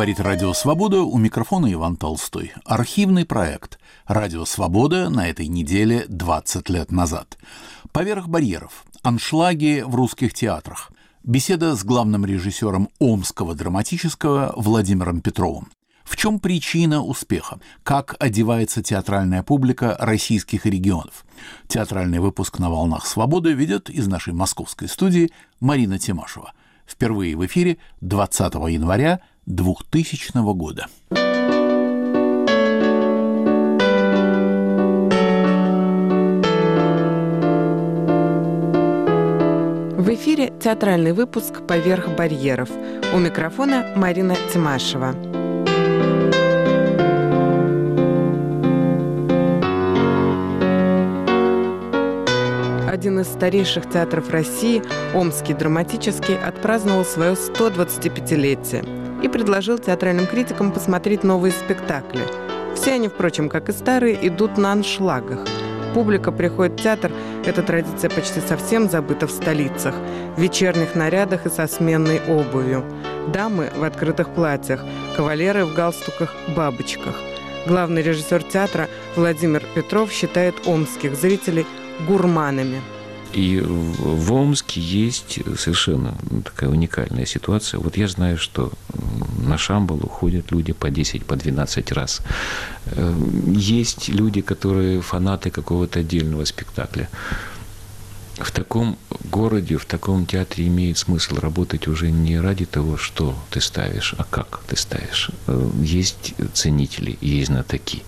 Говорит Радио Свобода, у микрофона Иван Толстой. Архивный проект «Радио Свобода» на этой неделе 20 лет назад. «Поверх барьеров. Аншлаги в русских театрах». Беседа с главным режиссером Омского драматического Владимиром Петровым. В чем причина успеха? Как одевается театральная публика российских регионов? Театральный выпуск на «Волнах Свободы» ведет из нашей московской студии Марина Тимашева. Впервые в эфире 20 января 2000 года. В эфире театральный выпуск «Поверх барьеров». У микрофона Марина Тимашева. Один из старейших театров России, Омский драматический, отпраздновал свое 125-летие и предложил театральным критикам посмотреть новые спектакли. Все они, впрочем, как и старые, идут на аншлагах. Публика приходит в театр, эта традиция почти совсем забыта в столицах, в вечерних нарядах и со сменной обувью. Дамы в открытых платьях, кавалеры в галстуках-бабочках. Главный режиссер театра Владимир Петров считает омских зрителей гурманами. И в Омске есть совершенно такая уникальная ситуация. Вот я знаю, что на Шамбалу ходят люди по 10, по 12 раз. Есть люди, которые фанаты какого-то отдельного спектакля. В таком городе, в таком театре имеет смысл работать уже не ради того, что ты ставишь, а как ты ставишь. Есть ценители, есть знатоки.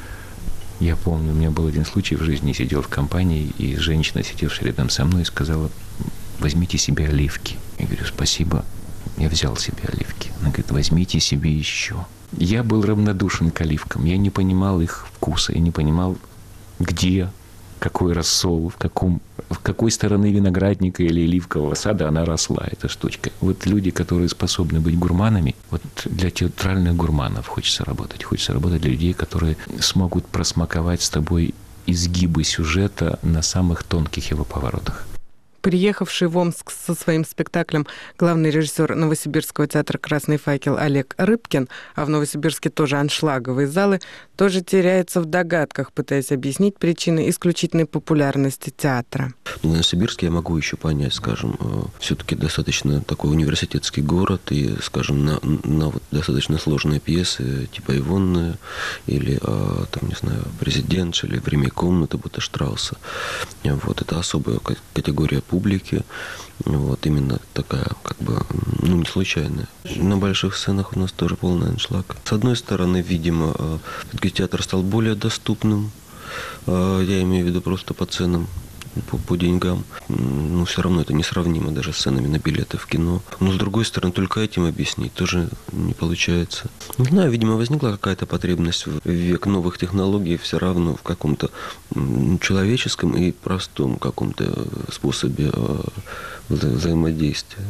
Я помню, у меня был один случай в жизни, сидел в компании, и женщина, сидевшая рядом со мной, сказала: возьмите себе оливки. Я говорю: спасибо, я взял себе оливки. Она говорит: возьмите себе еще. Я был равнодушен к оливкам, я не понимал их вкуса, я не понимал, где, какой рассол, в какой стороны виноградника или оливкового сада она росла, эта штучка. Вот люди, которые способны быть гурманами, вот для театральных гурманов хочется работать. Хочется работать для людей, которые смогут просмаковать с тобой изгибы сюжета на самых тонких его поворотах. Приехавший в Омск со своим спектаклем главный режиссер Новосибирского театра «Красный факел» Олег Рыбкин, а в Новосибирске тоже аншлаговые залы, тоже теряется в догадках, пытаясь объяснить причины исключительной популярности театра. В Новосибирске я могу еще понять, скажем, все-таки достаточно такой университетский город, и, скажем, на вот достаточно сложные пьесы, типа «Ивонны» или, там, не знаю, «Президент» или «Время и комната» Бота Штрауса. Вот, это особая категория публики, вот, именно такая, как бы, не случайная. На больших сценах у нас тоже полный аншлаг. С одной стороны, видимо, театр стал более доступным, я имею в виду просто по ценам, по деньгам. Но все равно это несравнимо даже с ценами на билеты в кино. Но с другой стороны, только этим объяснить тоже не получается. Не знаю, видимо, возникла какая-то потребность в век новых технологий все равно в каком-то человеческом и простом каком-то способе взаимодействия.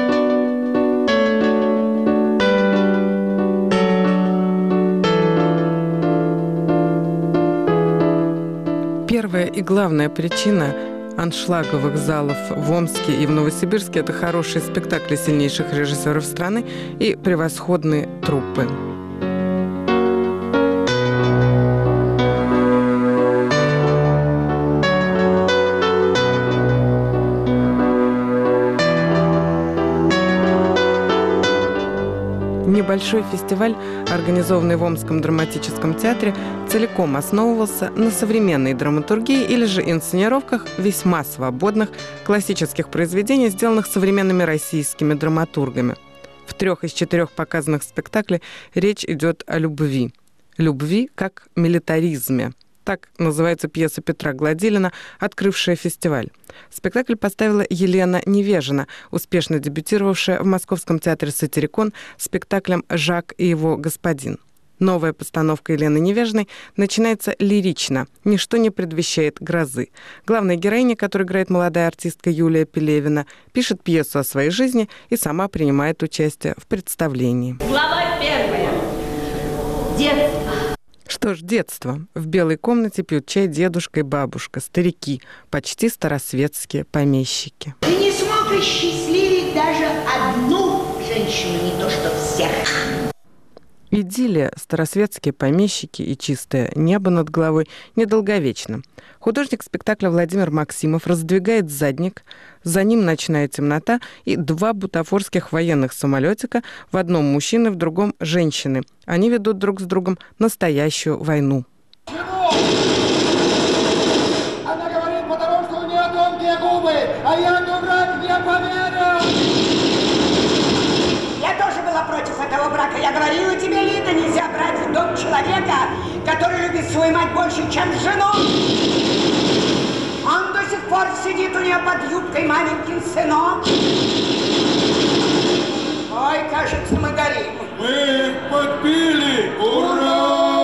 Первая и главная причина аншлаговых залов в Омске и в Новосибирске – это хорошие спектакли сильнейших режиссеров страны и превосходные труппы. Небольшой фестиваль, организованный в Омском драматическом театре, целиком основывался на современной драматургии или же инсценировках весьма свободных классических произведений, сделанных современными российскими драматургами. В 3 из 4 показанных спектаклей речь идет о любви. Любви как милитаризме. Так называется пьеса Петра Гладилина, открывшая фестиваль. Спектакль поставила Елена Невежина, успешно дебютировавшая в Московском театре «Сатирикон» спектаклем «Жак и его господин». Новая постановка Елены Невежиной начинается лирично, ничто не предвещает грозы. Главная героиня, которую играет молодая артистка Юлия Пелевина, пишет пьесу о своей жизни и сама принимает участие в представлении. Глава 1. Детство. Что ж, детство. В белой комнате пьют чай дедушка и бабушка, старики, почти старосветские помещики. Ты не смог осчастливить даже одну женщину, не то что всех. Идиллия, старосветские помещики и чистое небо над головой недолговечно. Художник спектакля Владимир Максимов раздвигает задник, за ним ночная темнота и 2 бутафорских военных самолетика, в одном мужчины, в другом женщины. Они ведут друг с другом настоящую войну. Она говорит, потому что у нее тонкие губы, а я, дурак, не поверил! Я тоже была против этого брака. Я говорила тебе, Лида, нельзя брать в дом человека, который любит свою мать больше, чем жену. Он до сих пор сидит у нее под юбкой, маменькин сынок. Ой, кажется, мы горим. Мы их подбили! Ура!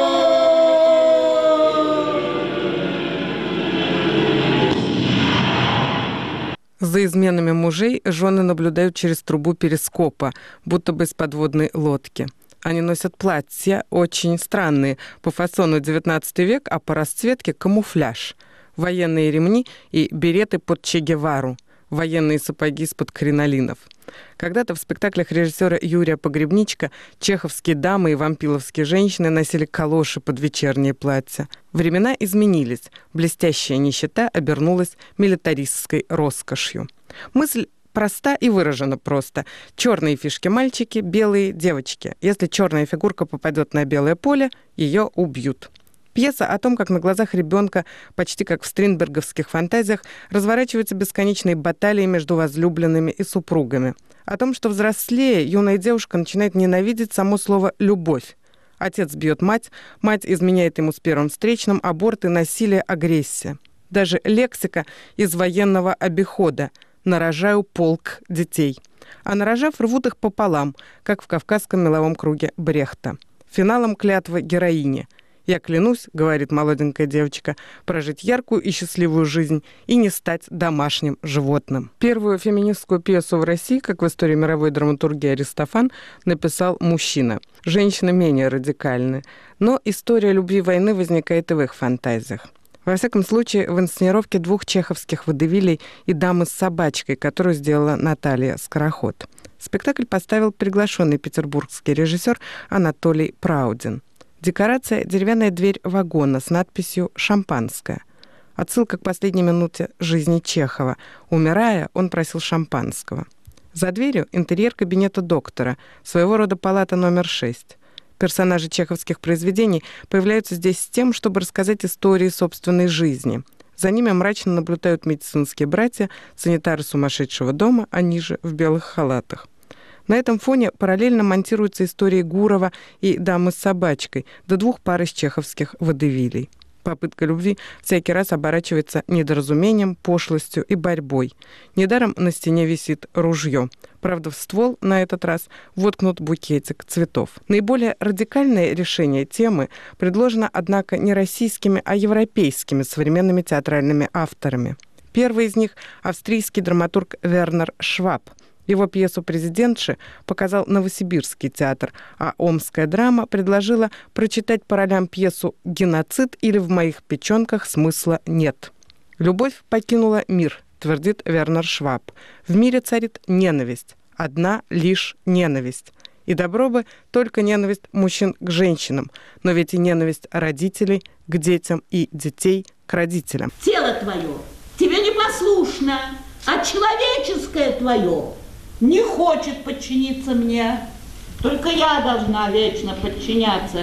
За изменами мужей жены наблюдают через трубу перископа, будто бы из подводной лодки. Они носят платья, очень странные, по фасону XIX век, а по расцветке камуфляж. Военные ремни и береты под Че Гевару, военные сапоги из-под кринолинов. Когда-то в спектаклях режиссера Юрия Погребничка чеховские дамы и вампиловские женщины носили калоши под вечерние платья. Времена изменились. Блестящая нищета обернулась милитаристской роскошью. Мысль проста и выражена просто. Черные фишки мальчики, белые девочки. Если черная фигурка попадет на белое поле, ее убьют. Пьеса о том, как на глазах ребенка, почти как в стринберговских фантазиях, разворачиваются бесконечные баталии между возлюбленными и супругами. О том, что взрослее, юная девушка начинает ненавидеть само слово «любовь». Отец бьет мать, мать изменяет ему с первым встречным, аборты, насилие, агрессия. Даже лексика из военного обихода «нарожаю полк детей». А нарожав, рвут их пополам, как в кавказском меловом круге Брехта. Финалом клятвы героини. «Я клянусь, — говорит молоденькая девочка, — прожить яркую и счастливую жизнь и не стать домашним животным». Первую феминистскую пьесу в России, как в истории мировой драматургии Аристофан, написал мужчина. Женщины менее радикальны. Но история любви и войны возникает и в их фантазиях. Во всяком случае, в инсценировке 2 чеховских водевилей и «Дамы с собачкой», которую сделала Наталья Скороход. Спектакль поставил приглашенный петербургский режиссер Анатолий Праудин. Декорация – деревянная дверь вагона с надписью «Шампанское». Отсылка к последней минуте жизни Чехова. Умирая, он просил шампанского. За дверью интерьер кабинета доктора, своего рода палата номер 6. Персонажи чеховских произведений появляются здесь с тем, чтобы рассказать истории собственной жизни. За ними мрачно наблюдают медицинские братья, санитары сумасшедшего дома, они же в белых халатах. На этом фоне параллельно монтируются истории Гурова и «Дамы с собачкой», до 2 пар из чеховских водевилей. Попытка любви всякий раз оборачивается недоразумением, пошлостью и борьбой. Недаром на стене висит ружье. Правда, в ствол на этот раз воткнут букетик цветов. Наиболее радикальное решение темы предложено, однако, не российскими, а европейскими современными театральными авторами. Первый из них – австрийский драматург Вернер Шваб. Его пьесу «Президентши» показал Новосибирский театр, а Омская драма предложила прочитать по ролям пьесу «Геноцид» или «В моих печенках смысла нет». «Любовь покинула мир», твердит Вернер Шваб. «В мире царит ненависть, одна лишь ненависть. И добро бы только ненависть мужчин к женщинам, но ведь и ненависть родителей к детям и детей к родителям». Тело твое тебе не послушно, а человеческое твое не хочет подчиниться мне. Только я должна вечно подчиняться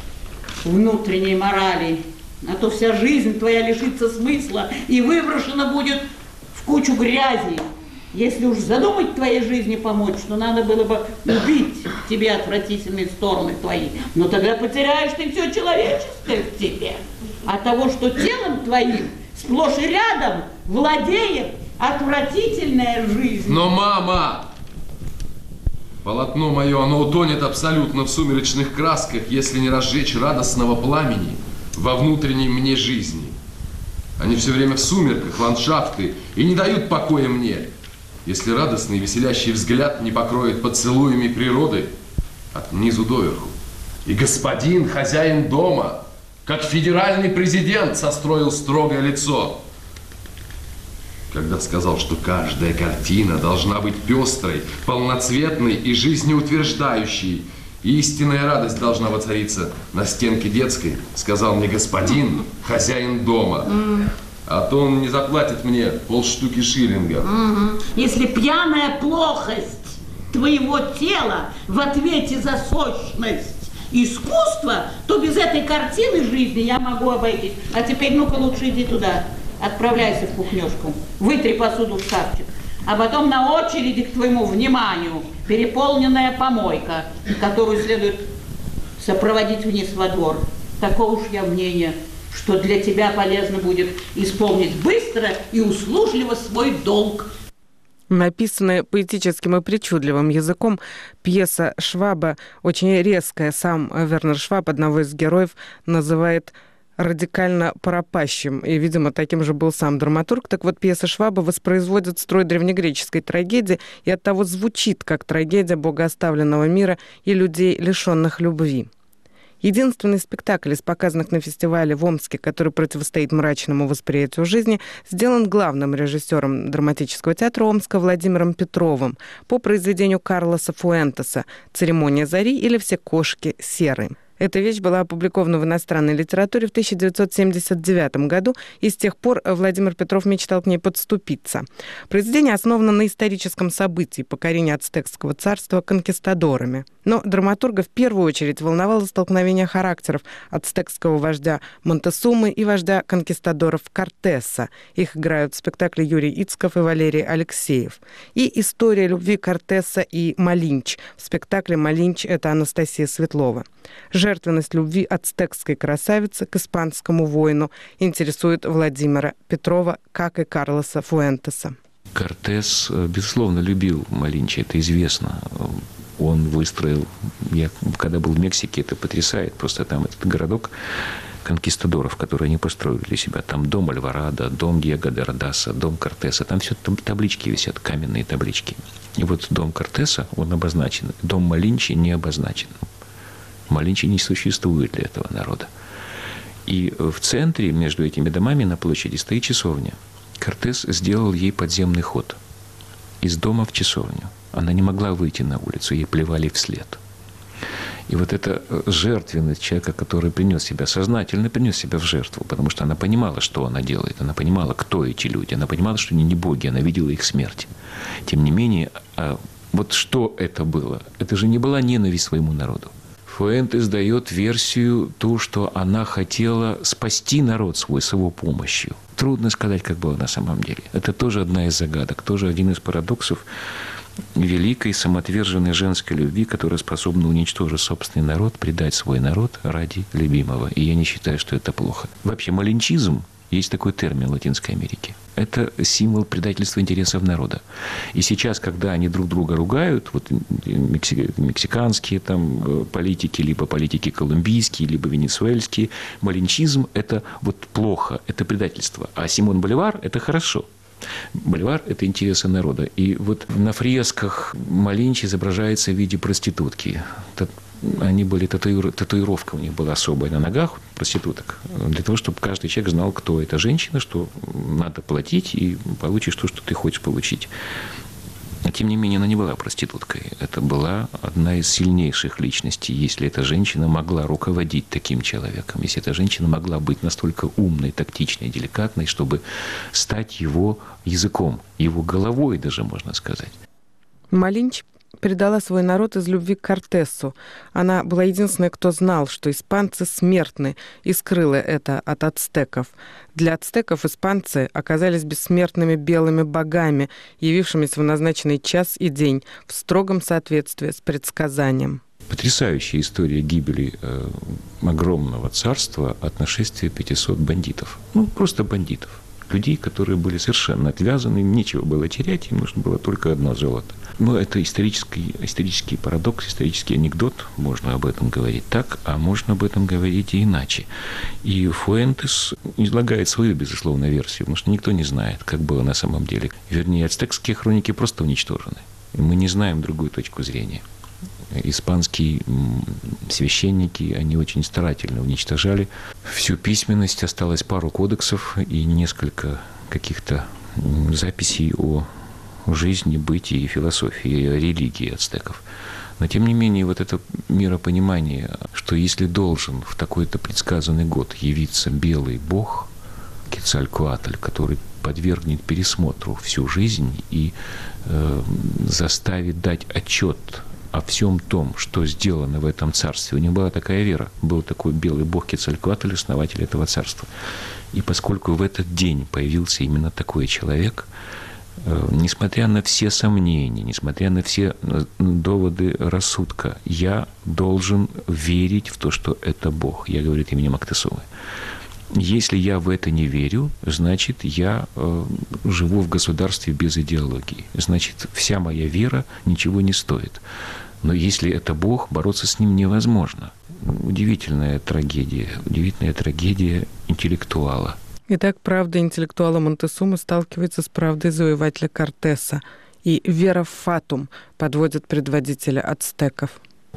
внутренней морали. А то вся жизнь твоя лишится смысла и выброшена будет в кучу грязи. Если уж задумать твоей жизни помочь, то надо было бы убить тебе отвратительные стороны твои. Но тогда потеряешь ты все человеческое в тебе. От того, что телом твоим сплошь и рядом владеет отвратительная жизнь. Но, мама, полотно мое, оно утонет абсолютно в сумеречных красках, если не разжечь радостного пламени во внутренней мне жизни. Они все время в сумерках, ландшафты, и не дают покоя мне, если радостный веселящий взгляд не покроет поцелуями природы от низу доверху. И господин, хозяин дома, как федеральный президент, состроил строгое лицо, когда сказал, что каждая картина должна быть пестрой, полноцветной и жизнеутверждающей, Истинная радость должна воцариться на стенке детской, сказал мне господин, хозяин дома. А то он не заплатит мне полштуки шиллингов. Если пьяная плохость твоего тела в ответе за сущность искусства, то без этой картины жизни я могу обойтись. А теперь ну-ка лучше иди туда, отправляйся в кухнёшку, вытри посуду в шкафчик. А потом на очереди к твоему вниманию переполненная помойка, которую следует сопроводить вниз во двор. Такого уж я мнения, что для тебя полезно будет исполнить быстро и услужливо свой долг. Написанная поэтическим и причудливым языком, пьеса Шваба очень резкая. Сам Вернер Шваб, одного из героев, называет радикально пропащим. И, видимо, таким же был сам драматург. Так вот, пьеса Шваба воспроизводит строй древнегреческой трагедии и оттого звучит как трагедия богооставленного мира и людей, лишенных любви. Единственный спектакль из показанных на фестивале в Омске, который противостоит мрачному восприятию жизни, сделан главным режиссером драматического театра Омска Владимиром Петровым по произведению Карлоса Фуэнтеса «Церемония зари» или «Все кошки серы». Эта вещь была опубликована в иностранной литературе в 1979 году, и с тех пор Владимир Петров мечтал к ней подступиться. Произведение основано на историческом событии покорения ацтекского царства конкистадорами. Но драматурга в первую очередь волновало столкновение характеров ацтекского вождя Монтесумы и вождя конкистадоров Кортеса. Их играют в спектакле Юрий Ицков и Валерий Алексеев. И история любви Кортеса и Малинч. В спектакле «Малинч» — это Анастасия Светлова. Жертвенность любви ацтекской красавицы к испанскому воину интересует Владимира Петрова, как и Карлоса Фуэнтеса. Кортес, безусловно, любил Малинча, это известно. Он выстроил, я когда был в Мексике, это потрясает, просто там этот городок конкистадоров, которые они построили для себя. Там дом Альварадо, дом Диего де Родаса, дом Кортеса. Там все там таблички висят, каменные таблички. И вот дом Кортеса, он обозначен. Дом Малинчи не обозначен. Малинчи не существует для этого народа. И в центре, между этими домами, на площади, стоит часовня. Кортес сделал ей подземный ход из дома в часовню. Она не могла выйти на улицу, ей плевали вслед. И вот эта жертвенность человека, который принес себя, сознательно принес себя в жертву, потому что она понимала, что она делает, она понимала, кто эти люди, она понимала, что они не боги, она видела их смерть. Тем не менее, вот что это было? Это же не была ненависть к своему народу. Фуэнтес дает версию ту, что она хотела спасти народ свой с его помощью. Трудно сказать, как было на самом деле. Это тоже одна из загадок, тоже один из парадоксов великой самоотверженной женской любви, которая способна уничтожить собственный народ, предать свой народ ради любимого. И я не считаю, что это плохо. Вообще, малинчизм, есть такой термин в Латинской Америке. Это символ предательства интересов народа. И сейчас, когда они друг друга ругают, вот мексиканские там политики, либо политики колумбийские, либо венесуэльские, малинчизм – это вот плохо, это предательство. А Симон Боливар – это хорошо. Боливар – это интересы народа. И вот на фресках Малинч изображается в виде проститутки. Они были, татуировка у них была особая на ногах, проституток, для того, чтобы каждый человек знал, кто эта женщина, что надо платить и получишь то, что ты хочешь получить. Но, тем не менее, она не была проституткой. Это была одна из сильнейших личностей, если эта женщина могла руководить таким человеком, если эта женщина могла быть настолько умной, тактичной, деликатной, чтобы стать его языком, его головой даже, можно сказать. Малинч предала свой народ из любви к Кортесу. Она была единственной, кто знал, что испанцы смертны, и скрыла это от ацтеков. Для ацтеков испанцы оказались бессмертными белыми богами, явившимися в назначенный час и день в строгом соответствии с предсказанием. Потрясающая история гибели огромного царства от нашествия 500 бандитов. Ну, просто бандитов. Людей, которые были совершенно отвязаны, им нечего было терять, им нужно было только одно золото. Но это исторический парадокс, исторический анекдот, можно об этом говорить так, а можно об этом говорить и иначе. И Фуэнтес излагает свою, безусловно, версию, потому что никто не знает, как было на самом деле. Вернее, ацтекские хроники просто уничтожены. И мы не знаем другую точку зрения. Испанские священники, они очень старательно уничтожали всю письменность, осталось пару кодексов и несколько каких-то записей о жизни, бытии, философии, религии ацтеков. Но, тем не менее, вот это миропонимание, что если должен в такой-то предсказанный год явиться белый бог, Кецалькоатль, который подвергнет пересмотру всю жизнь и заставит дать отчет о всем том, что сделано в этом царстве. У них была такая вера. Был такой белый бог Кецалькоатль, основатель этого царства. И поскольку в этот день появился именно такой человек, несмотря на все сомнения, несмотря на все доводы рассудка, я должен верить в то, что это Бог. Я говорю это именем Мoctezuma. Если я в это не верю, значит, я живу в государстве без идеологии. Значит, вся моя вера ничего не стоит. Но если это Бог, бороться с ним невозможно. Удивительная трагедия интеллектуала. Итак, правда интеллектуала Монтесумы сталкивается с правдой завоевателя Кортеса. И вера в фатум подводит предводителя ацтеков.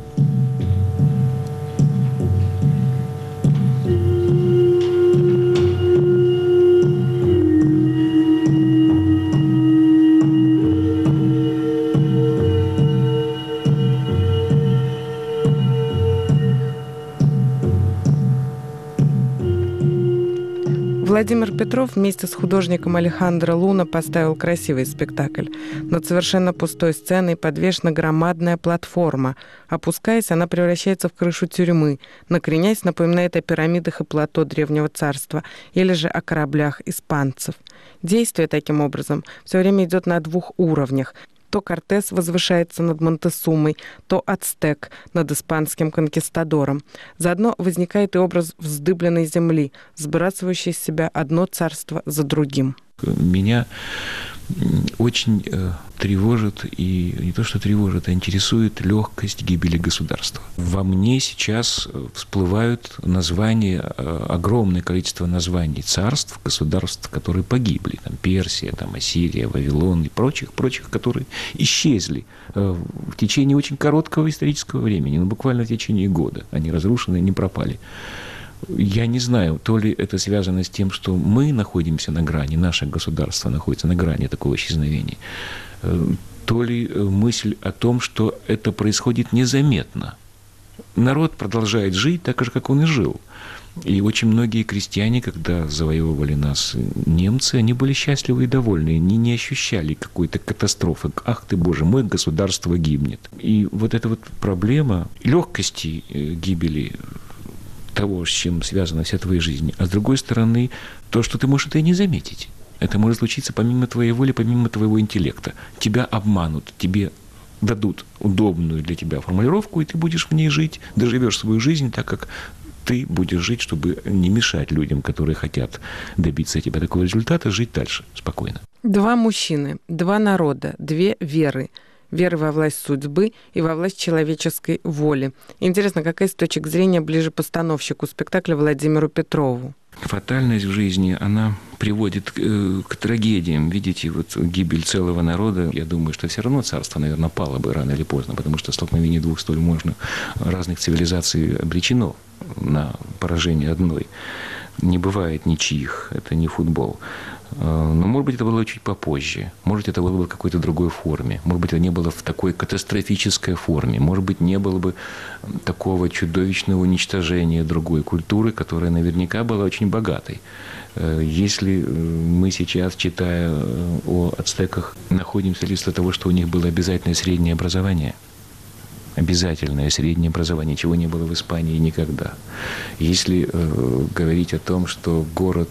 Владимир Петров вместе с художником Алехандро Луна поставил красивый спектакль. Над совершенно пустой сценой подвешена громадная платформа. Опускаясь, она превращается в крышу тюрьмы. Накренясь, напоминает о пирамидах и плато Древнего Царства или же о кораблях испанцев. Действие, таким образом, все время идет на двух уровнях. То Кортес возвышается над Монтесумой, то ацтек над испанским конкистадором. Заодно возникает и образ вздыбленной земли, сбрасывающей с себя одно царство за другим. Меня очень тревожит, и не то что тревожит, а интересует легкость гибели государства. Во мне сейчас всплывают названия, огромное количество названий царств, государств, которые погибли. Там Персия, там Ассирия, Вавилон и прочих, которые исчезли в течение очень короткого исторического времени, буквально в течение года. Они разрушены, не пропали. Я не знаю, то ли это связано с тем, что мы находимся на грани, наше государство находится на грани такого исчезновения, то ли мысль о том, что это происходит незаметно. Народ продолжает жить так же, как он и жил. И очень многие крестьяне, когда завоевывали нас немцы, они были счастливы и довольны, они не ощущали какой-то катастрофы. Ах ты, Боже мой, государство гибнет. И вот эта вот проблема легкости гибели того, с чем связана вся твоя жизнь. А с другой стороны, то, что ты можешь это и не заметить. Это может случиться помимо твоей воли, помимо твоего интеллекта. Тебя обманут, тебе дадут удобную для тебя формулировку, и ты будешь в ней жить, доживешь свою жизнь так, как ты будешь жить, чтобы не мешать людям, которые хотят добиться от тебя такого результата, жить дальше спокойно. Два мужчины, два народа, две веры. Веры во власть судьбы и во власть человеческой воли. Интересно, какая с точки зрения ближе постановщику спектакля Владимиру Петрову? Фатальность в жизни, она приводит к трагедиям. Видите, вот гибель целого народа, я думаю, что все равно царство, наверное, пало бы рано или поздно, потому что столкновение двух столь разных цивилизаций обречено на поражение одной. Не бывает ничьих, это не футбол. Но, может быть, это было чуть попозже. Может, это было бы в какой-то другой форме. Может быть, это не было в такой катастрофической форме. Может быть, не было бы такого чудовищного уничтожения другой культуры, которая наверняка была очень богатой. Если мы сейчас, читая о ацтеках, находимся лишь для того, что у них было обязательное среднее образование, обязательное среднее образование, чего не было в Испании никогда. Если говорить о том, что город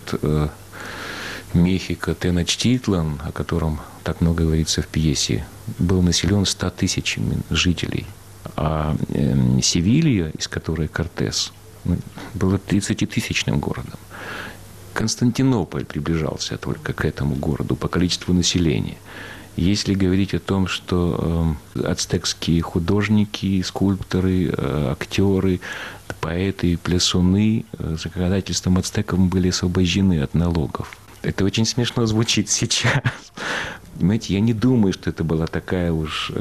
Мехико Теночтитлан, о котором так много говорится в пьесе, был населен 100 тысячами жителей, а Севилья, из которой Кортес, была 30-тысячным городом. Константинополь приближался только к этому городу по количеству населения. Если говорить о том, что ацтекские художники, скульпторы, актеры, поэты, плясуны законодательством ацтеков были освобождены от налогов. Это очень смешно звучит сейчас. Понимаете, я не думаю, что это была такая уж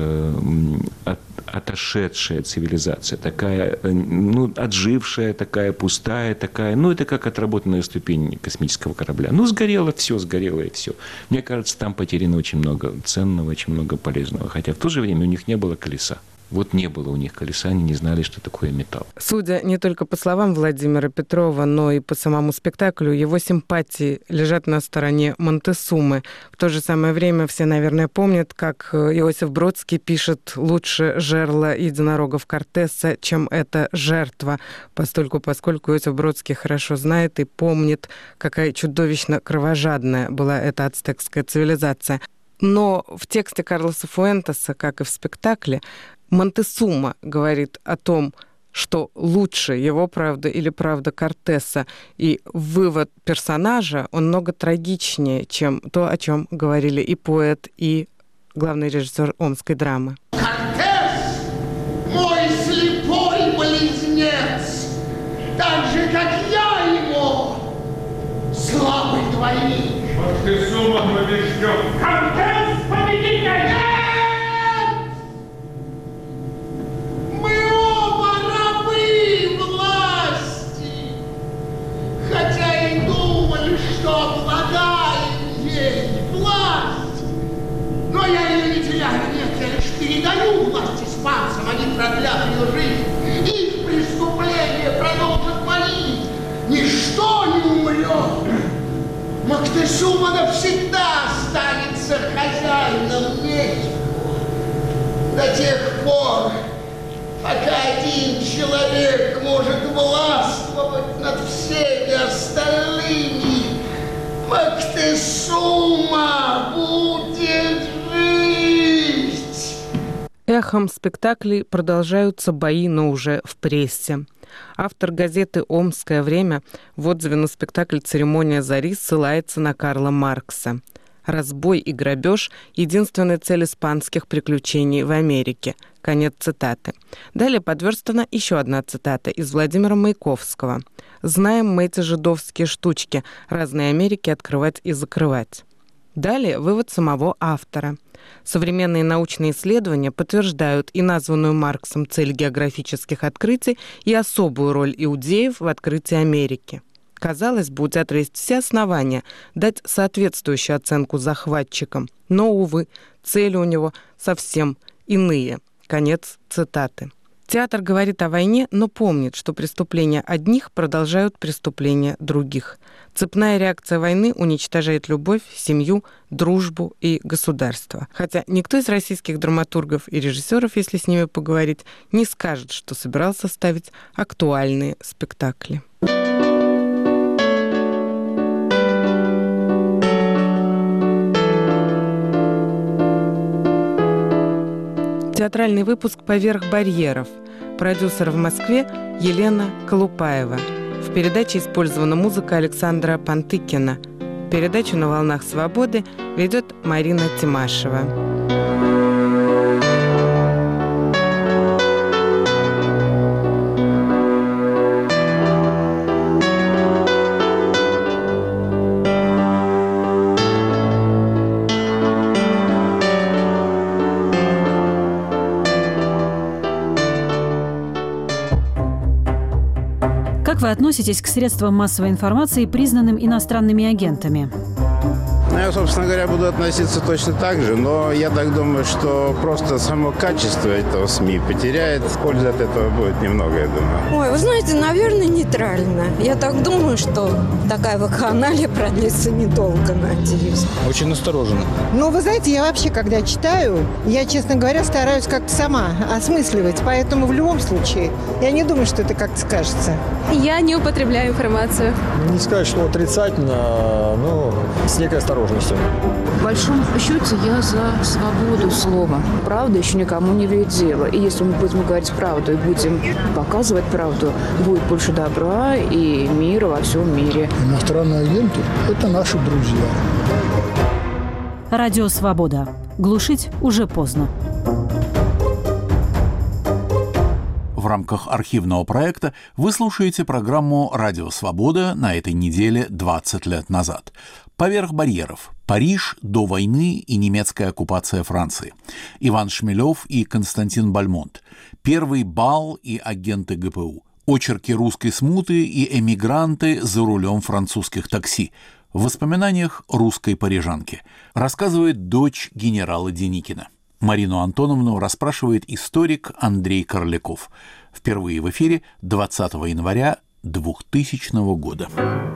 отошедшая цивилизация, такая, отжившая, такая пустая, такая, это как отработанная ступень космического корабля. Сгорело и все. Мне кажется, там потеряно очень много ценного, очень много полезного. Хотя в то же время у них не было колеса. Вот не было у них колеса, они не знали, что такое металл. Судя не только по словам Владимира Петрова, но и по самому спектаклю, его симпатии лежат на стороне Монтесумы. В то же самое время все, наверное, помнят, как Иосиф Бродский пишет: «Лучше жерла единорогов Кортеса, чем эта жертва», поскольку Иосиф Бродский хорошо знает и помнит, какая чудовищно кровожадная была эта ацтекская цивилизация. Но в тексте Карлоса Фуэнтеса, как и в спектакле, Монтесума говорит о том, что лучше его правда или правда Кортеса. И вывод персонажа, он много трагичнее, чем то, о чем говорили и поэт, и главный режиссер омской драмы. Кортес, мой слепой близнец, так же, как я его, слабый двойник. Монтесума побежден. Кортес победитель! Нет! Мы оба рабы власти, хотя и думали, что обладаем ей власть. Но я ее не теряю, нет, я лишь передаю власть испанцам, они продлят ее жизнь. Их преступления продолжат молить, ничто не умрет. Монтесума навсегда останется хозяином Мехико до тех пор, пока один человек может властвовать над всеми остальными. Монтесума будет жить. Эхом спектаклей продолжаются бои, но уже в прессе. Автор газеты «Омское время» в отзыве на спектакль «Церемония зари» ссылается на Карла Маркса. «Разбой и грабеж – единственная цель испанских приключений в Америке». Конец цитаты. Далее подверстана еще одна цитата из Владимира Маяковского. «Знаем мы эти жидовские штучки, разные Америки открывать и закрывать». Далее вывод самого автора. Современные научные исследования подтверждают и названную Марксом цель географических открытий, и особую роль иудеев в открытии Америки. Казалось бы, у театра есть все основания дать соответствующую оценку захватчикам, но, увы, цели у него совсем иные. Конец цитаты. Театр говорит о войне, но помнит, что преступления одних продолжают преступления других. Цепная реакция войны уничтожает любовь, семью, дружбу и государство. Хотя никто из российских драматургов и режиссеров, если с ними поговорить, не скажет, что собирался ставить актуальные спектакли. Театральный выпуск «Поверх барьеров». Продюсер в Москве Елена Колупаева. В передаче использована музыка Александра Пантыкина. Передачу «На волнах свободы» ведет Марина Тимашева. Как вы относитесь к средствам массовой информации, признанным иностранными агентами? Я, собственно говоря, буду относиться точно так же, но я так думаю, что просто само качество этого СМИ потеряет. Пользы от этого будет немного, я думаю. Ой, вы знаете, наверное, нейтрально. Я так думаю, что такая вакханалия продлится недолго, надеюсь. Очень настороженно. Ну, вы знаете, я вообще, когда читаю, я, честно говоря, стараюсь как-то сама осмысливать. Поэтому в любом случае, я не думаю, что это как-то скажется. Я не употребляю информацию. Не сказать, что отрицательно, но с некой осторожностью. В большом счете я за свободу слова. Правда еще никому не имеет дела. И если мы будем говорить правду и будем показывать правду, будет больше добра и мира во всем мире. Иностранные агенты – это наши друзья. Радио «Свобода». Глушить уже поздно. В рамках архивного проекта вы слушаете программу «Радио Свобода» на этой неделе 20 лет назад. «Поверх барьеров. Париж до войны и немецкая оккупация Франции». Иван Шмелев и Константин Бальмонт. «Первый бал и агенты ГПУ». Очерки русской смуты и эмигранты за рулем французских такси. В воспоминаниях русской парижанки. Рассказывает дочь генерала Деникина. Марину Антоновну расспрашивает историк Андрей Корляков. Впервые в эфире 20 января 2000 года.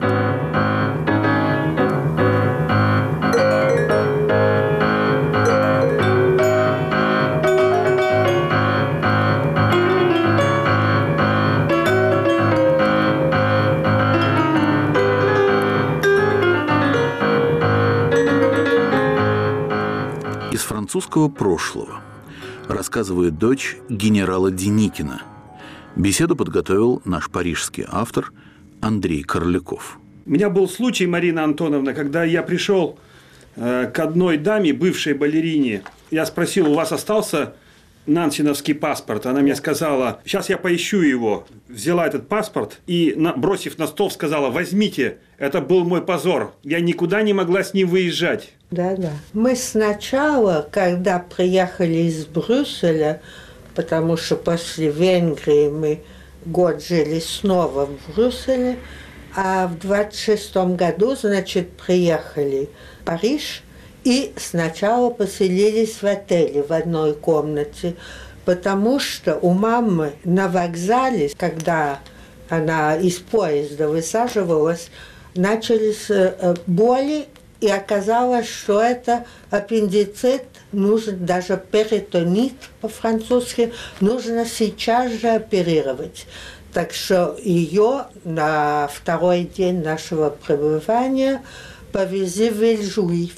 Из французского прошлого рассказывает дочь генерала Деникина. Беседу подготовил наш парижский автор Андрей Корляков. У меня был случай, Марина Антоновна, когда я пришел к одной даме, бывшей балерине. Я спросил, у вас остался нансеновский паспорт? Она мне сказала, сейчас я поищу его. Взяла этот паспорт и, бросив на стол, сказала, возьмите, это был мой позор. Я никуда не могла с ним выезжать. Да. Мы сначала, когда приехали из Брюсселя, потому что после Венгрии мы год жили снова в Брюсселе, а в 26-м году, значит, приехали в Париж и сначала поселились в отеле в одной комнате, потому что у мамы на вокзале, когда она из поезда высаживалась, начались боли, и оказалось, что это аппендицит, нужен даже перитонит по-французски, нужно сейчас же оперировать. Так что ее на второй день нашего пребывания повезли в Вильжуиф.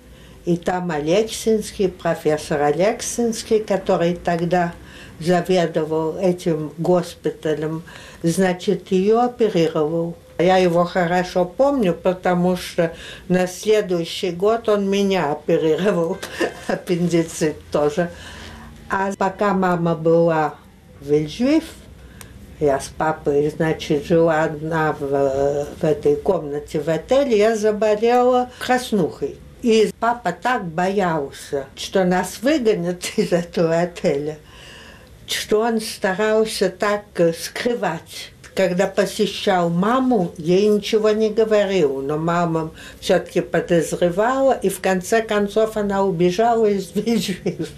И там Алексинский, профессор Алексинский, который тогда заведовал этим госпиталем, значит, ее оперировал. Я его хорошо помню, потому что на следующий год он меня оперировал, аппендицит тоже. А пока мама была в Вильжуиф, я с папой, значит, жила одна в этой комнате в отеле, я заболела краснухой. И папа так боялся, что нас выгонят из этого отеля, что он старался так скрывать. Когда посещал маму, ей ничего не говорил, но мама все-таки подозревала, и в конце концов она убежала из Вильжуифа.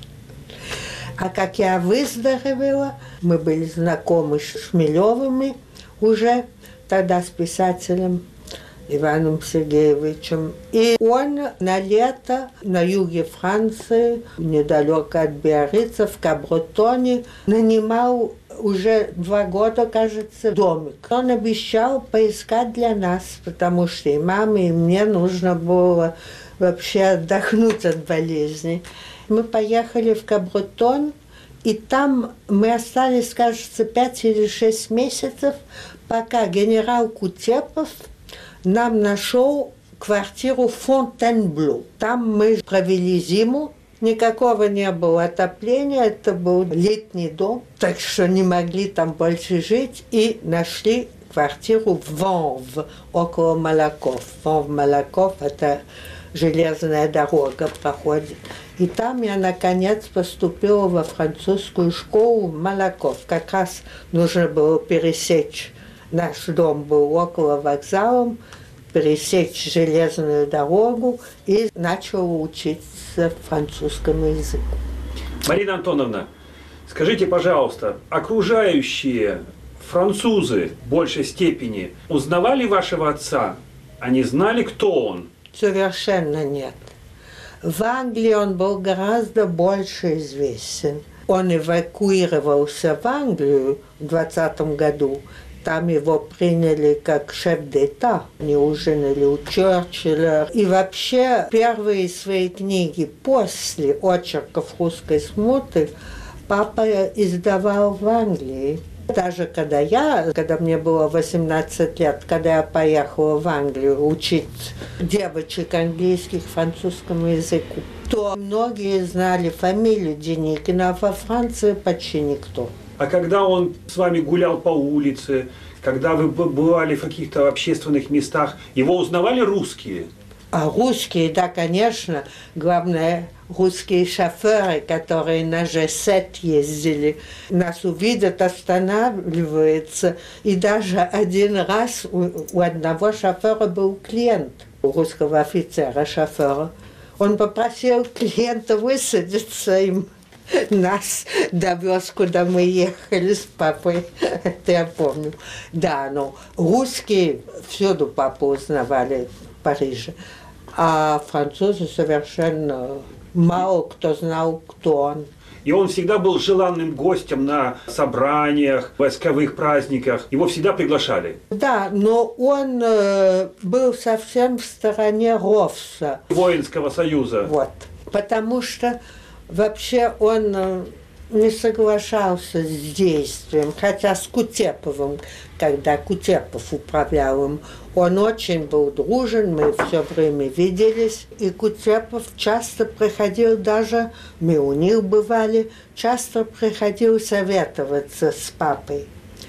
А как я выздоровела, мы были знакомы с Шмелевыми уже, тогда с писателем Иваном Сергеевичем. И он на лето на юге Франции, недалеко от Биаррица, в Кабретоне, нанимал уже 2 года, кажется, домик. Он обещал поискать для нас, потому что и маме, и мне нужно было вообще отдохнуть от болезни. Мы поехали в Кабретон, и там мы остались, кажется, 5 или 6 месяцев, пока генерал Кутепов нам нашел квартиру в Фонтенбло. Там мы провели зиму. Никакого не было отопления, это был летний дом, так что не могли там больше жить, и нашли квартиру в Ванв, около Молоков. Ванв-Молоков – это железная дорога проходит. И там я, наконец, поступила во французскую школу в Молоков. Как раз нужно было пересечь, наш дом был около вокзала, пересечь железную дорогу, и начала учиться французскому языку. Марина Антоновна, скажите, пожалуйста, окружающие французы в большей степени узнавали вашего отца? Они знали, кто он? Совершенно нет. В Англии он был гораздо больше известен. Он эвакуировался в Англию в 20 году. Там его приняли как шеф d'État. Они ужинали у Черчилля. И вообще первые свои книги после очерков русской смуты папа издавал в Англии. Даже когда мне было 18 лет, когда я поехала в Англию учить девочек английских французскому языку, то многие знали фамилию Деникина, а во Франции почти никто. А когда он с вами гулял по улице, когда вы бывали в каких-то общественных местах, его узнавали русские? А русские, да, конечно. Главное, русские шоферы, которые на G7 ездили, нас увидят, останавливаются. И даже один раз у одного шофера был клиент, у русского офицера шофера. Он попросил клиента высадиться, и нас довез, куда мы ехали с папой. Это я помню. Да, но русские всюду папу узнавали в Париже, а французы совершенно мало кто знал, кто он. И он всегда был желанным гостем на собраниях, войсковых праздниках. Его всегда приглашали. Да, но он был совсем в стороне РОВСа. Воинского союза. Вот. Потому что вообще он не соглашался с действием, хотя с Кутеповым, когда Кутепов управлял им, он очень был дружен, мы все время виделись, и Кутепов часто приходил даже, мы у них бывали, часто приходил советоваться с папой,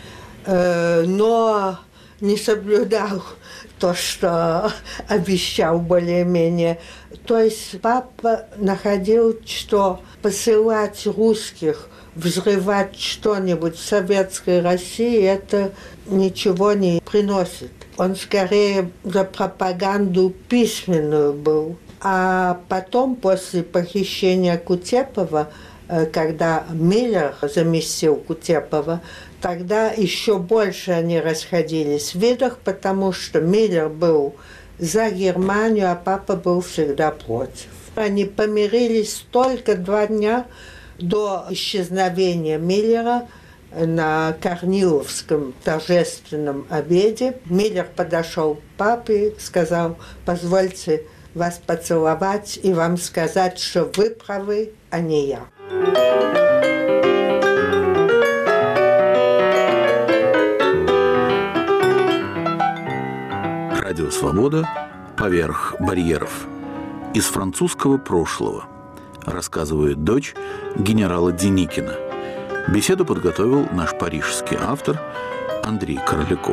но не соблюдал то, что обещал более-менее. То есть папа находил, что посылать русских взрывать что-нибудь в советской России, это ничего не приносит. Он скорее за пропаганду письменную был. А потом, после похищения Кутепова, когда Миллер заместил Кутепова, тогда еще больше они расходились в видах, потому что Миллер был за Германию, а папа был всегда против. Они помирились только 2 дня до исчезновения Миллера на Корниловском торжественном обеде. Миллер подошел к папе и сказал: «Позвольте вас поцеловать и вам сказать, что вы правы, а не я». Радио «Свобода» поверх барьеров. Из французского прошлого. Рассказывает дочь генерала Деникина. Беседу подготовил наш парижский автор Андрей Короляков.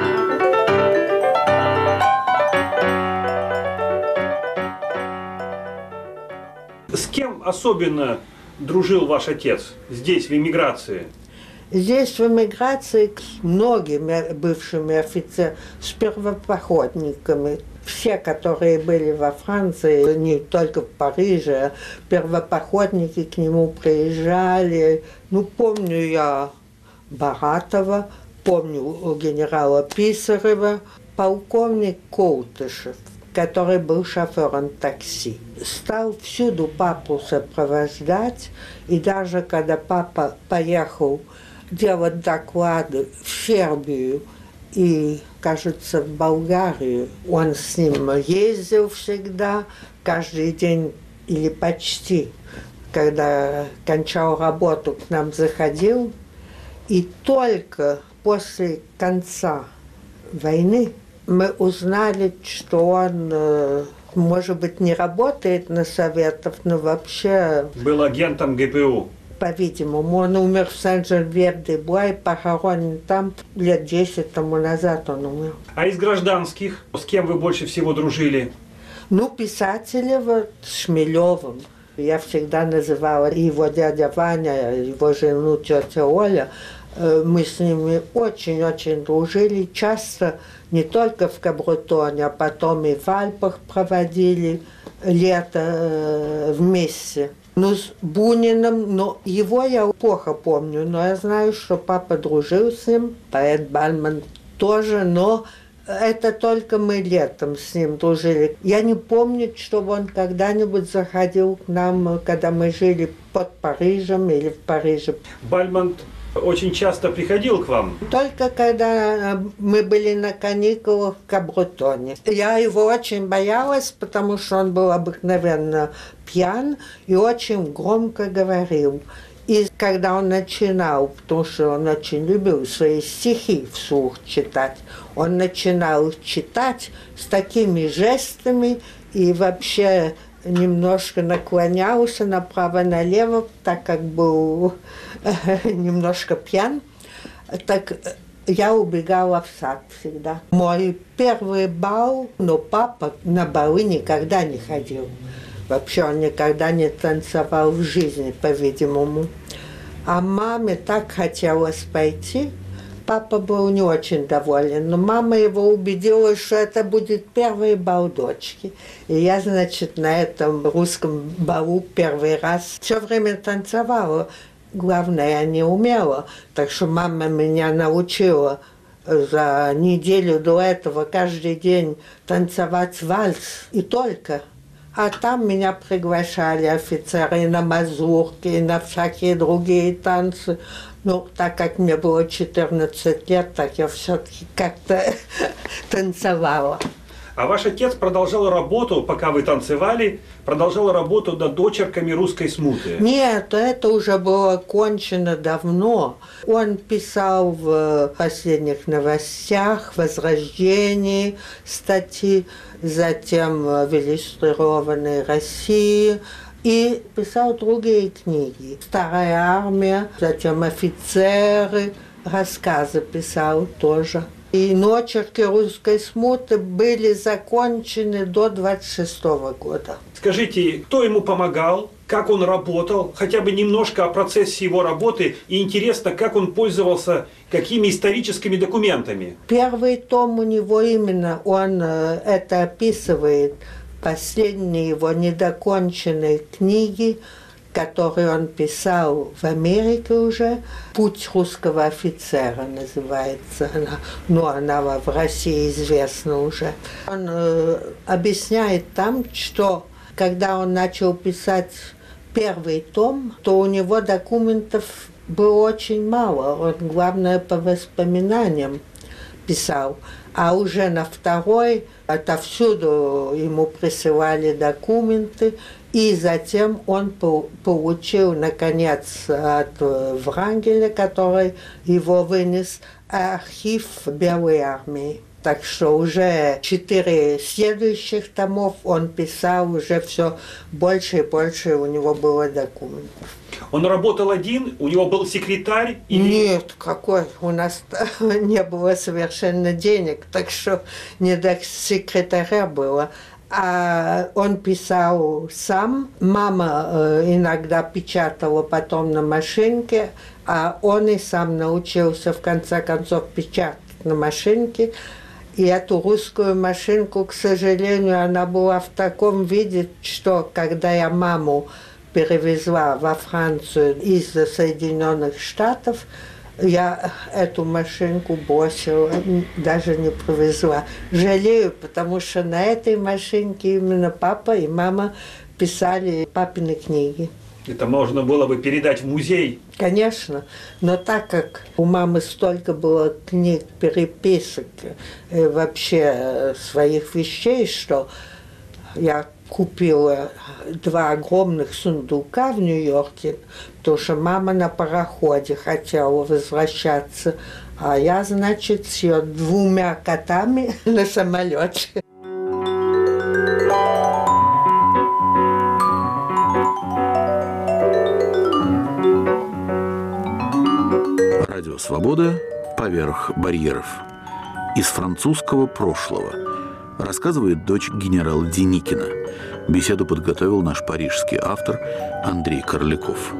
С кем особенно дружил ваш отец здесь, в эмиграции? Здесь в эмиграции с многими бывшими офицерами, с первопоходниками. Все, которые были во Франции, не только в Париже, первопоходники к нему приезжали. Ну, помню я Баратова, помню генерала Писарева, полковник Колтышев, который был шофером такси. Стал всюду папу сопровождать, и даже когда папа поехал делать доклады в Сербию и, кажется, в Болгарию, он с ним ездил всегда, каждый день или почти, когда кончал работу, к нам заходил. И только после конца войны мы узнали, что он, может быть, не работает на Советов, но вообще... Был агентом ГПУ. По-видимому, он умер в Сен-Жервьер-де-Буа и похоронен там 10 лет тому назад он умер. А из гражданских с кем вы больше всего дружили? Ну, писатели вот с Шмелевым. Я всегда называла его дядя Ваня, его жену тетя Оля. Мы с ними очень-очень дружили. Часто не только в Кабрутоне, а потом и в Альпах проводили лето вместе. Ну, с Буниным, но его я плохо помню, но я знаю, что папа дружил с ним, поэт Бальман тоже, но это только мы летом с ним дружили. Я не помню, чтобы он когда-нибудь заходил к нам, когда мы жили под Парижем или в Париже. Бальман очень часто приходил к вам? Только когда мы были на каникулах в Кабрутоне. Я его очень боялась, потому что он был обыкновенно пьян и очень громко говорил. И когда он начинал, потому что он очень любил свои стихи вслух читать, он начинал читать с такими жестами и вообще немножко наклонялся направо-налево, так как был немножко пьян, так я убегала в сад всегда. Мой первый бал, но папа на балы никогда не ходил. Вообще он никогда не танцевал в жизни, по-видимому. А маме так хотелось пойти, Папа был не очень доволен, но мама его убедила, что это будет первые балдочки. И я, значит, на этом русском балу первый раз все время танцевала. Главное, я не умела, так что мама меня научила за неделю до этого каждый день танцевать вальс и только. А там меня приглашали офицеры и на мазурки, и на всякие другие танцы. Ну, так как мне было 14 лет, так я все-таки как-то танцевала. А ваш отец продолжал работу, пока вы танцевали, продолжал работу над очерками русской смуты? Нет, это уже было кончено давно. Он писал в «Последних новостях», «Возрождении» статьи, затем в «Иллюстрированной России». И писал другие книги. «Старая армия», затем «Офицеры», рассказы писал тоже. И очерки русской смуты были закончены до 26 года. Скажите, кто ему помогал, как он работал, хотя бы немножко о процессе его работы, и интересно, как он пользовался, какими историческими документами? Первый том у него именно, он это описывает, последние его недоконченные книги, который он писал в Америке уже, «Путь русского офицера» называется она, но она в России известна уже. Он объясняет там, что когда он начал писать первый том, то у него документов было очень мало, он, главное, по воспоминаниям писал. А уже на второй, отовсюду ему присылали документы, и затем он получил, наконец, от Врангеля, который его вынес, архив Белой армии. Так что уже 4 следующих томов он писал, уже все больше и больше у него было документов. Он работал один? У него был секретарь? Или... Нет, какой? У нас не было совершенно денег, так что не до секретаря было. А он писал сам. Мама иногда печатала потом на машинке, а он и сам научился в конце концов печатать на машинке. И эту русскую машинку, к сожалению, она была в таком виде, что когда я маму перевезла во Францию из Соединенных Штатов, я эту машинку бросила, даже не привезла. Жалею, потому что на этой машинке именно папа и мама писали папины книги. Это можно было бы передать в музей? Конечно, но так как у мамы столько было книг, переписок, вообще своих вещей, что я купила 2 огромных сундука в Нью-Йорке, потому что мама на пароходе хотела возвращаться, а я, значит, с ее 2 котами на самолете. Радио «Свобода» поверх барьеров. Из французского прошлого. Рассказывает дочь генерала Деникина. Беседу подготовил наш парижский автор Андрей Корляков.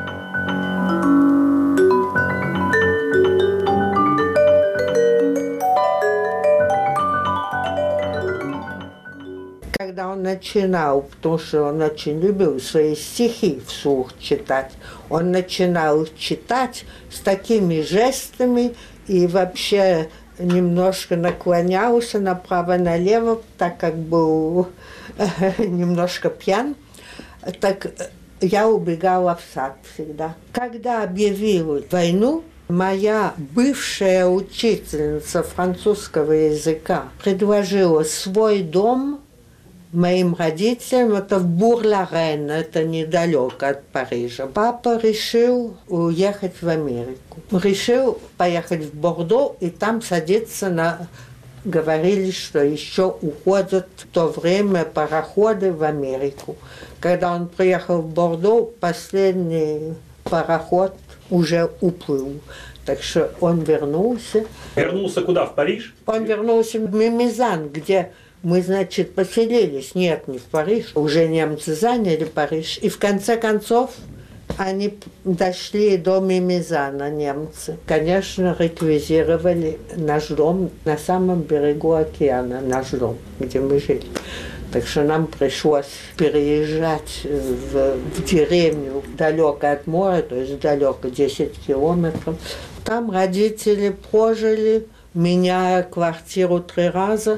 Когда он начинал, потому что он очень любил свои стихи вслух читать, он начинал их читать с такими жестами и вообще немножко наклонялся направо-налево, так как был немножко пьян. Так я убегала в сад всегда. Когда объявили войну, моя бывшая учительница французского языка предложила свой дом моим родителям, это в Бур-ла-Рен, это недалеко от Парижа. Папа решил уехать в Америку. Решил поехать в Бордо и там садиться на... Говорили, что еще уходят в то время пароходы в Америку. Когда он приехал в Бордо, последний пароход уже уплыл. Так что он вернулся. Вернулся куда, в Париж? Он вернулся в Мимизан, где... Мы, значит, поселились, нет, не в Париж, уже немцы заняли Париж. И в конце концов они дошли до Мимизана, немцы. Конечно, реквизировали наш дом на самом берегу океана, наш дом, где мы жили. Так что нам пришлось переезжать в деревню далеко от моря, то есть далеко, 10 километров. Там родители прожили, меняя квартиру 3 раза,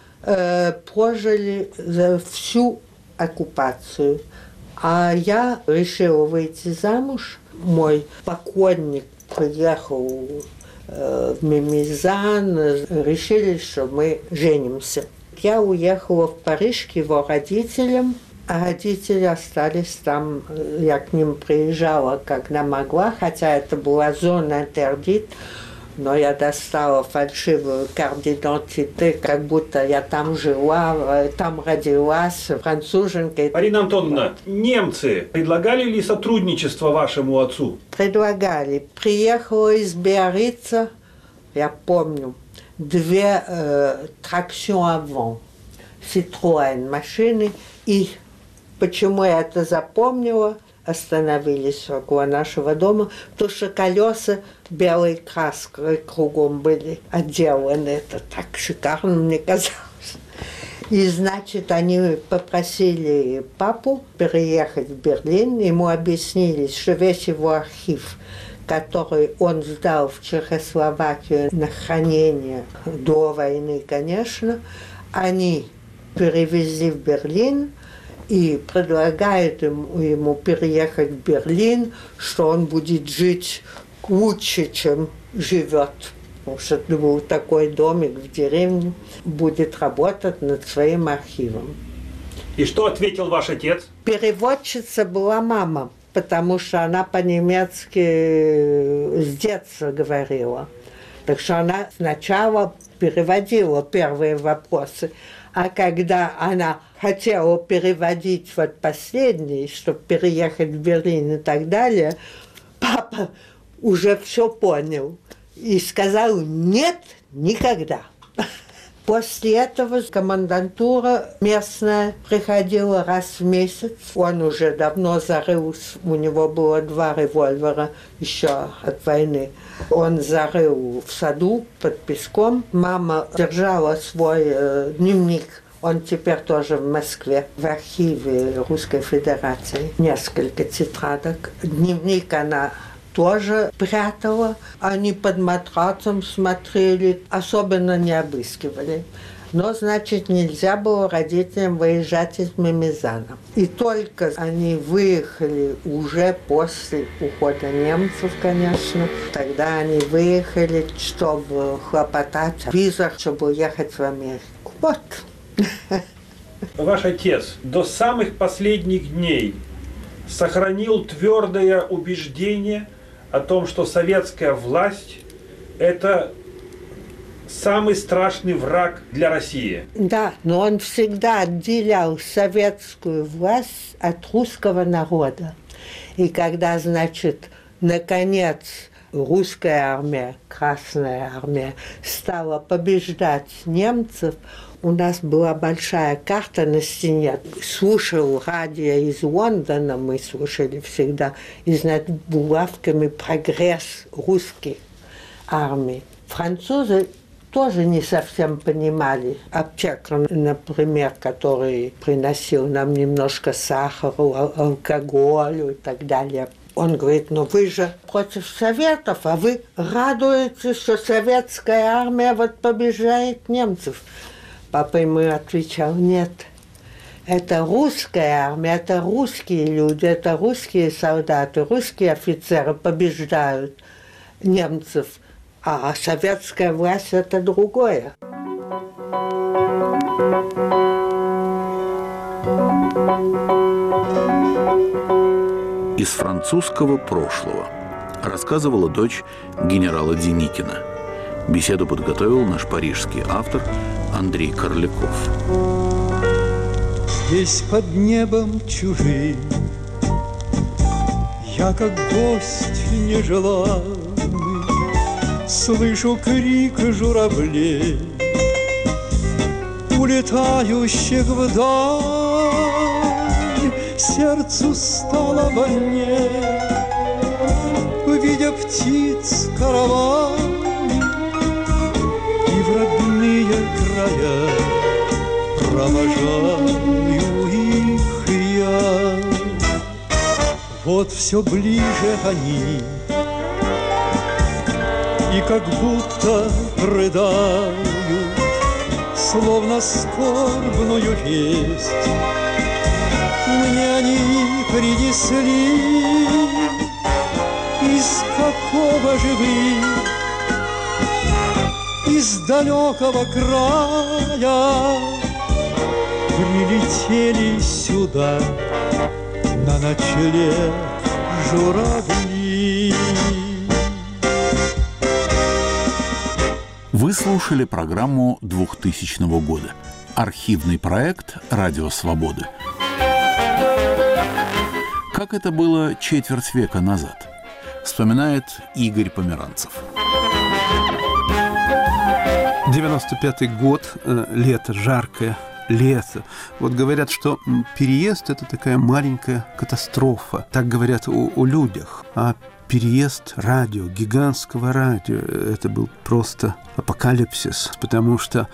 прожили за всю оккупацию. А я решила выйти замуж. Мой покойник приехал в Мимизан, решили, что мы женимся. Я уехала в Париж к его родителям, а родители остались там. Я к ним приезжала, когда могла, хотя это была зона интердит. Но я достала фальшивую карт-д'идентité, как будто я там жила, там родилась, француженкой. Марина Антоновна, немцы предлагали ли сотрудничество вашему отцу? Предлагали. Приехала из Биаррица, я помню, 2 тракцион avant, Citroën машины. И почему я это запомнила? Остановились около нашего дома, потому что колеса белой краской кругом были отделаны. Это так шикарно мне казалось. И, значит, они попросили папу переехать в Берлин. Ему объяснили, что весь его архив, который он сдал в Чехословакию на хранение до войны, конечно, они перевезли в Берлин. И предлагают ему переехать в Берлин, что он будет жить лучше, чем живет. Потому что это был такой домик в деревне, будет работать над своим архивом. И что ответил ваш отец? Переводчица была мама, потому что она по-немецки с детства говорила. Так что она сначала переводила первые вопросы. А когда она хотела переводить вот последний, чтобы переехать в Берлин и так далее, папа уже все понял и сказал: нет, никогда. После этого комендатура местная приходила раз в месяц. Он уже давно зарыл, у него было 2 револьвера еще от войны. Он зарыл в саду под песком. Мама держала свой дневник. Он теперь тоже в Москве, в архиве Русской Федерации. Несколько тетрадок. Дневник она тоже прятала. Они под матрацем смотрели, особенно не обыскивали. Но, значит, нельзя было родителям выезжать из Мимизана. И только они выехали уже после ухода немцев, конечно. Тогда они выехали, чтобы хлопотать о визах, чтобы уехать в Америку. Вот. Ваш отец до самых последних дней сохранил твердое убеждение о том, что советская власть – это самый страшный враг для России. Да, но он всегда отделял советскую власть от русского народа. И когда, значит, наконец русская армия, Красная армия, стала побеждать немцев, у нас была большая карта на стене. Слушал радио из Лондона, мы слушали всегда, и над булавками прогресс русской армии. Французы тоже не совсем понимали. Аптекарь, например, который приносил нам немножко сахара, алкоголя и так далее. Он говорит: ну вы же против Советов, а вы радуетесь, что советская армия вот побеждает немцев. Папа ему отвечал: нет, это русская армия, это русские люди, это русские солдаты, русские офицеры побеждают немцев, а советская власть – это другое. Из французского прошлого рассказывала дочь генерала Деникина. Беседу подготовил наш парижский автор Андрей Корляков. Здесь под небом чужим я, как гость нежеланный, слышу крик журавлей, улетающих вдаль. сердцу стало больнее, видя птиц караваны и в родные края провожаю их я. Вот все ближе они, и как будто рыдают, словно скорбную весть мне они принесли. Из какого же вы, из далекого края прилетели сюда на ночлег журавли? Вы слушали программу 2000 года. Архивный проект «Радио Свободы». Как это было четверть века назад, вспоминает Игорь Померанцев. 95-й год, лето, жаркое лето. Вот говорят, что переезд – это такая маленькая катастрофа. Так говорят о людях. А переезд радио, гигантского радио, это был просто апокалипсис, потому что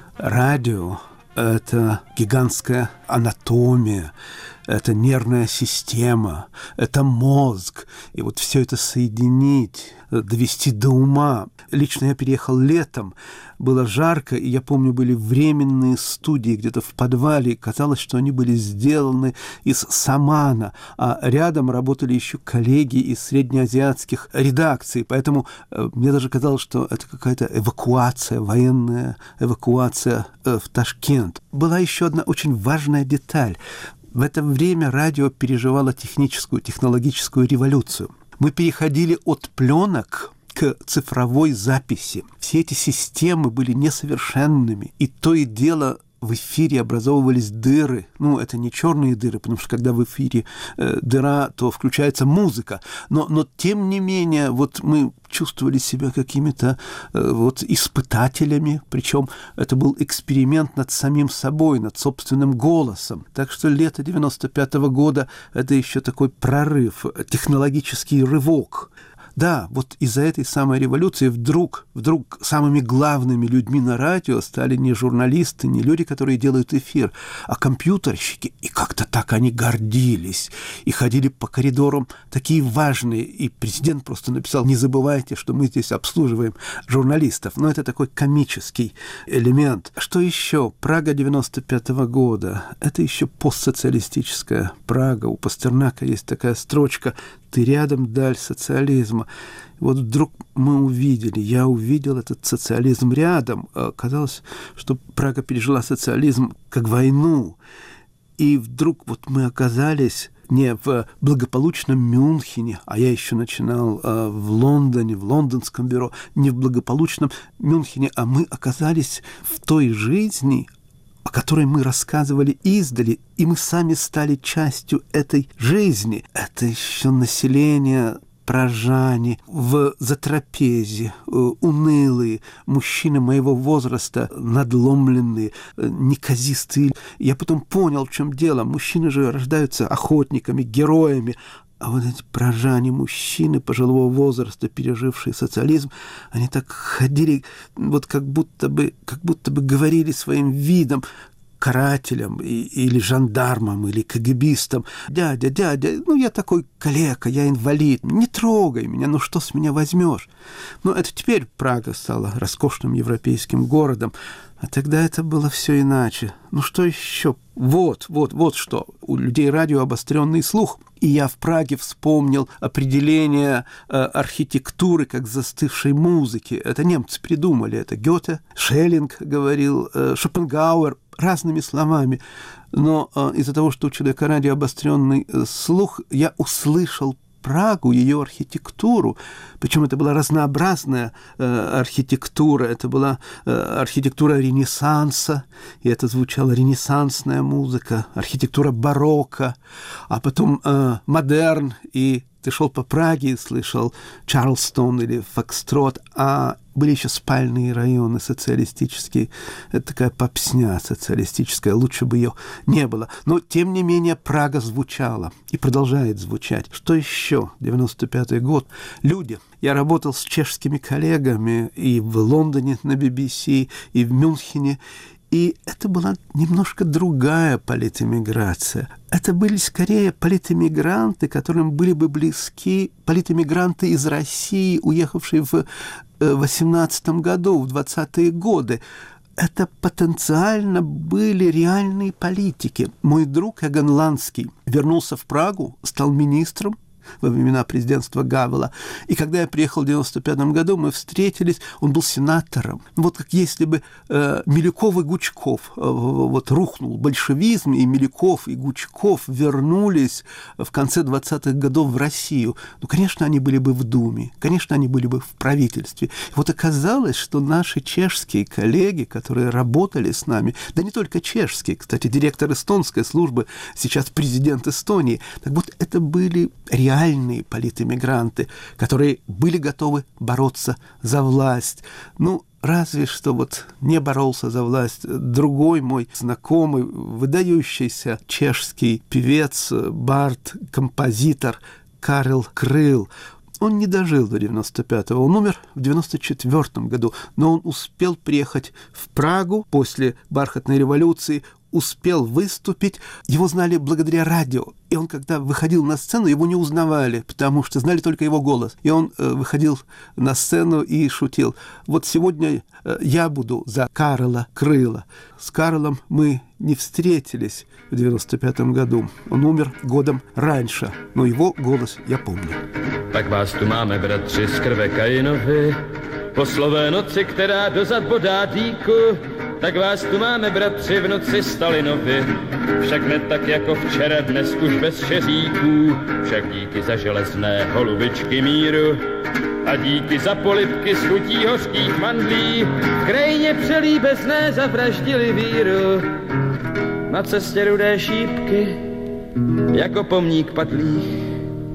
радио – это гигантская анатомия, это нервная система, это мозг. И вот все это соединить, довести до ума. Лично я переехал летом, было жарко, и я помню, были временные студии где-то в подвале, и казалось, что они были сделаны из самана, а рядом работали еще коллеги из среднеазиатских редакций, поэтому мне даже казалось, что это какая-то эвакуация, военная эвакуация в Ташкент. Была еще одна очень важная деталь. В это время радио переживало технологическую революцию. Мы переходили от пленок к цифровой записи. Все эти системы были несовершенными, и то и дело в эфире образовывались дыры. Ну, это не черные дыры, потому что когда в эфире дыра, то включается музыка. Но тем не менее, вот мы чувствовали себя какими-то вот испытателями, причем это был эксперимент над самим собой, над собственным голосом. Так что лето 95-го года – это еще такой прорыв, технологический рывок. Да, вот из-за этой самой революции вдруг самыми главными людьми на радио стали не журналисты, не люди, которые делают эфир, а компьютерщики. И как-то так они гордились и ходили по коридорам такие важные. И президент просто написал: не забывайте, что мы здесь обслуживаем журналистов. Но это такой комический элемент. Что еще? Прага 95-го года. Это еще постсоциалистическая Прага. У Пастернака есть такая строчка: «Ты рядом, даль социализма». Вот вдруг я увидел этот социализм рядом. Казалось, что Прага пережила социализм как войну. И вдруг вот мы оказались не в благополучном Мюнхене, а я еще начинал в Лондоне, в лондонском бюро, не в благополучном Мюнхене, а мы оказались в той жизни, о которой мы рассказывали издали, и мы сами стали частью этой жизни. Это еще население прожане, в затрапезе, унылые, мужчины моего возраста, надломленные, неказистые. Я потом понял, в чем дело. Мужчины же рождаются охотниками, героями, а вот эти прожане, мужчины пожилого возраста, пережившие социализм, они так ходили, вот как будто бы говорили своим видом карателям или жандармам, или КГБистам: дядя, я такой калека, я инвалид, не трогай меня, что с меня возьмешь? Это теперь Прага стала роскошным европейским городом, а тогда это было все иначе. Что еще? Вот что. У людей радио обостренный слух. И я в Праге вспомнил определение архитектуры как застывшей музыки. Это немцы придумали. Это Гёте, Шеллинг говорил, Шопенгауэр, разными словами. Но из-за того, что у человека радио обостренный слух, я услышал Прагу, ее архитектуру. Причем это была разнообразная архитектура. Это была архитектура Ренессанса, и это звучала ренессансная музыка, архитектура барокко, а потом модерн, и ты шел по Праге и слышал Чарльстон или Фокстрот, а были еще спальные районы социалистические. Это такая попсня социалистическая, лучше бы ее не было. Но, тем не менее, Прага звучала и продолжает звучать. Что еще? 95-й год. Люди. Я работал с чешскими коллегами и в Лондоне на BBC, и в Мюнхене. И это была немножко другая политэмиграция. Это были скорее политэмигранты, которым были бы близки политэмигранты из России, уехавшие в 18 году, в 20-е годы. Это потенциально были реальные политики. Мой друг Эгон Ланский вернулся в Прагу, стал министром во времена президентства Гавела. И когда я приехал в 1995 году, мы встретились, он был сенатором. Вот как если бы Милюков и Гучков, вот рухнул большевизм, и Милюков и Гучков вернулись в конце 20-х годов в Россию. Ну, конечно, они были бы в Думе, конечно, они были бы в правительстве. И вот оказалось, что наши чешские коллеги, которые работали с нами, да не только чешские, кстати, директор эстонской службы, сейчас президент Эстонии, так вот это были реальные политэмигранты, которые были готовы бороться за власть. Ну, разве что вот не боролся за власть другой мой знакомый, выдающийся чешский певец, бард, композитор Карел Крыл. Он не дожил до 95-го, он умер в 94-м году, но он успел приехать в Прагу после бархатной революции, успел выступить, его знали благодаря радио. И он, когда выходил на сцену, его не узнавали, потому что знали только его голос. И он выходил на сцену и шутил. Вот сегодня я буду за Карела Крыла. С Карлом мы не встретились в 95-м году. Он умер годом раньше, но его голос я помню. Tak vás tu máme, bratři, z krve Kainovi, po slové noci, která dozad bodá dýku, tak vás tu máme, bratři, v noci Stalinovi, však ne tak jako včera, dnes už bez šeříků, však díky za železné holubičky míru a díky za polibky s chutí hořkých mandlí, v krajině přelíbezné zavraždili víru. Na cestě rudé šípky, jako pomník padlých,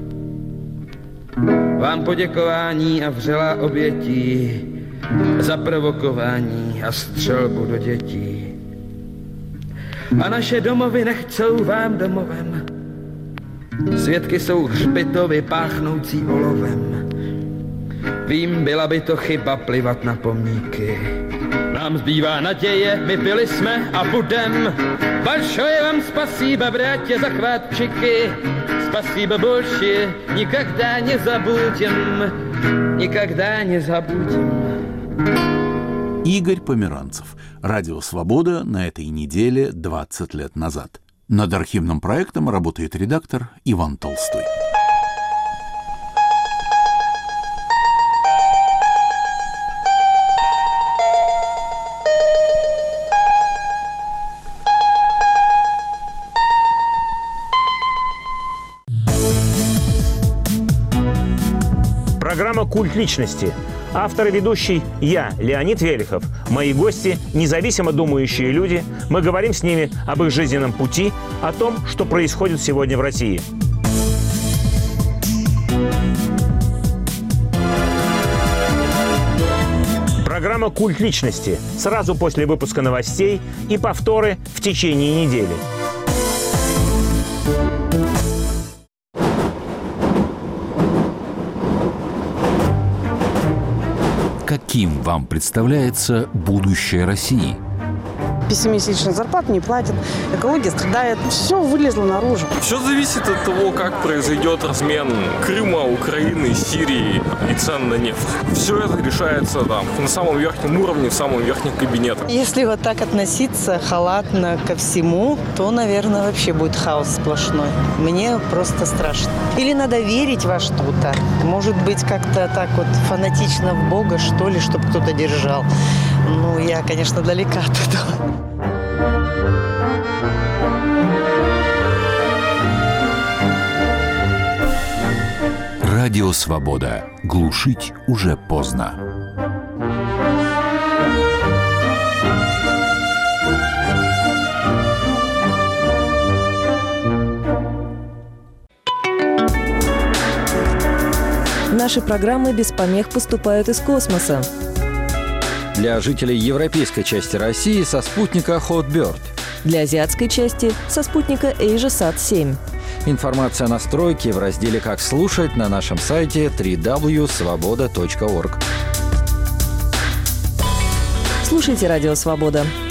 vám poděkování a vřelá obětí za provokování a střelbu do dětí. A naše domovy nechcou vám domovem. Svědky jsou hřbitovy páchnoucí olovem. Vím, byla by to chyba plivat na pomníky. Nám zbývá naděje, my byli jsme a budem. Большое вам спасибо, братья, за хватчики. Спасибо больше, никогда не забудем. Никогда не забудем. Игорь Померанцев. Радио «Свобода» на этой неделе 20 лет назад. Над архивным проектом работает редактор Иван Толстой. Программа «Культ личности». Автор и ведущий я, Леонид Велихов. Мои гости – независимо думающие люди. Мы говорим с ними об их жизненном пути, о том, что происходит сегодня в России. Программа «Культ личности» сразу после выпуска новостей и повторы в течение недели. Каким вам представляется будущее России? Пессимистичных зарплат не платят, экология страдает, все вылезло наружу. Все зависит от того, как произойдет размен Крыма, Украины, Сирии и цен на нефть. Все это решается там, на самом верхнем уровне, в самом верхнем кабинете. Если вот так относиться халатно ко всему, то, наверное, вообще будет хаос сплошной. Мне просто страшно. Или надо верить во что-то. Может быть, как-то так вот фанатично в Бога, что ли, чтобы кто-то держал. Ну, я, конечно, далека от этого. Радио «Свобода». Глушить уже поздно. Наши программы без помех поступают из космоса. Для жителей европейской части России со спутника Hotbird. Для азиатской части со спутника AsiaSat-7. Информация о настройке в разделе «Как слушать» на нашем сайте www.svoboda.org. Слушайте «Радио Свобода».